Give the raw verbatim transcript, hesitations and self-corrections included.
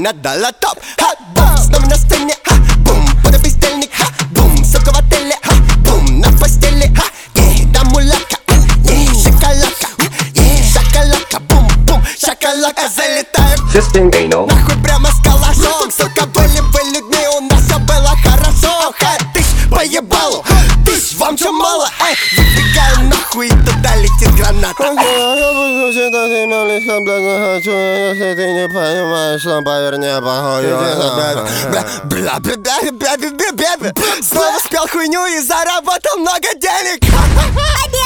она дала топ. Ха, бум, снова на сцене, ха, бум, под бездельник, ха, бум, сука в отеле, ха, бум, на постели, ха, е, да мулатка, е, шоколадка, е, шоколадка, бум, бум, шоколадка, залетаю. Fisting anal. Нахуй прямо с калашом, сука, были бы людьми, у нас все было хорошо. Ха, тыщ по ебалу, тыщ, вам чё мало, эй, выдвигаем нахуй, и туда летит граната. Если ты не понимаешь, то поверни похуй. Снова спел хуйню и заработал много денег.